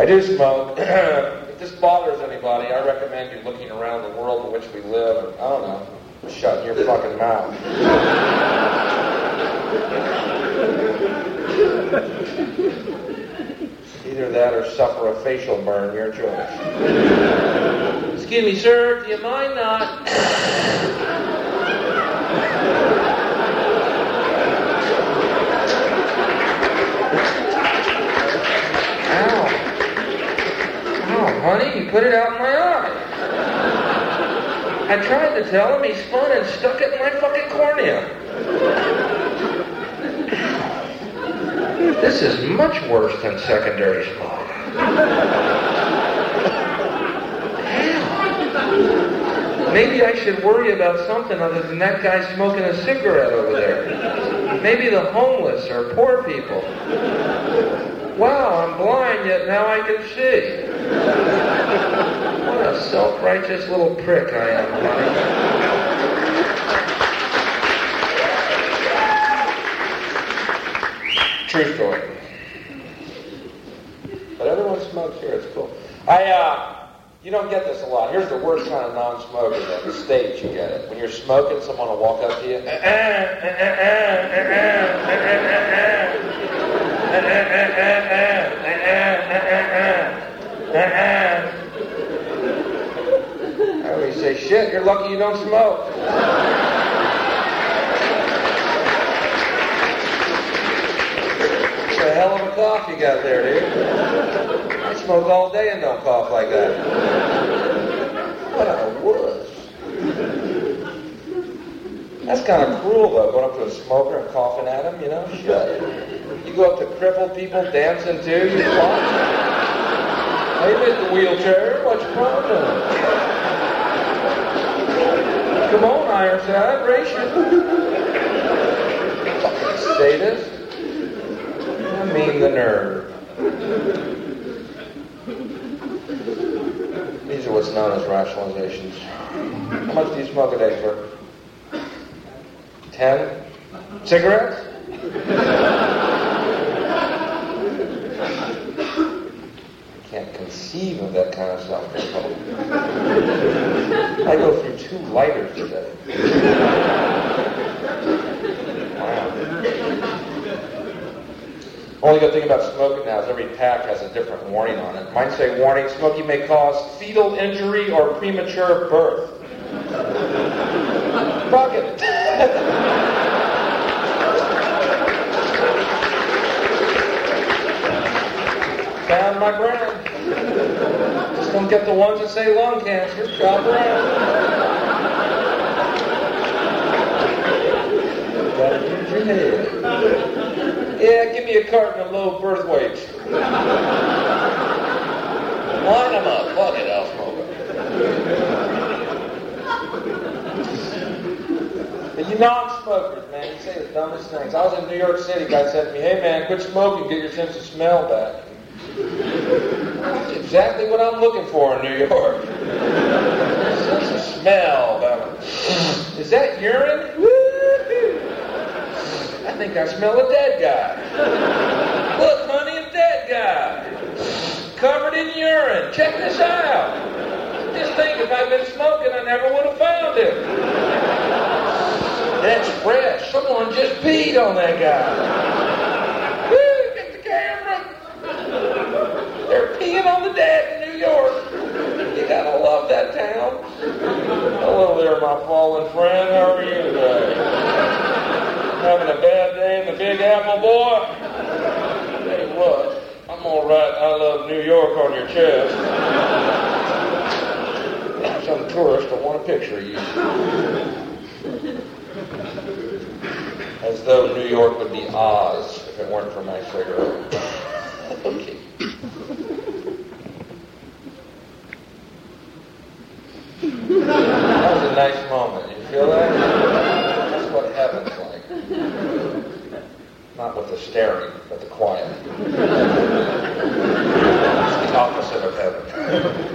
I do smoke. If this bothers anybody, I recommend you looking around the world in which we live and, I don't know, shutting your fucking mouth. Either that or suffer a facial burn, your choice. Excuse me, sir, do you mind not? Honey, you put it out in my eye. I tried to tell him, he spun and stuck it in my fucking cornea. This is much worse than secondary smoke. Maybe I should worry about something other than that guy smoking a cigarette over there. Maybe the homeless or poor people. Wow, I'm blind, yet now I can see. What a self-righteous little prick I am, honey. True story. But everyone smokes here, it's cool. You don't get this a lot. Here's the worst kind of non-smoker, though. The States, you get it. When you're smoking, someone will walk up to you. I always say, shit, you're lucky you don't smoke. It's a hell of a cough you got there, dude. I smoke all day and don't cough like that. What a wuss. That's kind of cruel, though, going up to a smoker and coughing at him, you know? Shut. You go up to crippled people dancing too, you cough. Hey, Mr. Wheelchair, what's your problem? Come on, Ironside, race your... Fucking sadist. I mean the nerve. These are what's known as rationalizations. How much do you smoke a day, sir? 10 cigarettes? Can't conceive of that kind of self-control. I go through 2 lighters a day. Wow. Only good thing about smoking now is every pack has a different warning on it. Mine say, warning, smoking may cause fetal injury or premature birth. Fuck it. Found my brand. Just don't get the ones that say lung cancer. Shop around. Gotta use your head. Yeah, give me a carton of low birth weights. Line them up. Fuck it, I'll smoke it. You non-smokers, man, you say the dumbest things. I was in New York City. Guy said to me, hey, man, quit smoking. Get your sense of smell back. That's exactly what I'm looking for in New York. Sense of smell. Is that urine? Woo-hoo. I think I smell a dead guy. Look, honey, a dead guy. Covered in urine. Check this out. Just think, if I'd been smoking, I never would have found him. That's fresh. Someone just peed on that guy. Woo, get the camera. They're peeing on the dead in New York. You gotta love that town. Hello there, my fallen friend. How are you today? Having a bad day in the Big Apple, boy? Hey, what? I'm all right. I love New York on your chest. Some tourist will want a picture of you. As though New York would be Oz if it weren't for my cigarette. Okay. That was a nice moment. You feel that? That's what heaven's like. Not with the staring, but the quiet. It's the opposite of heaven.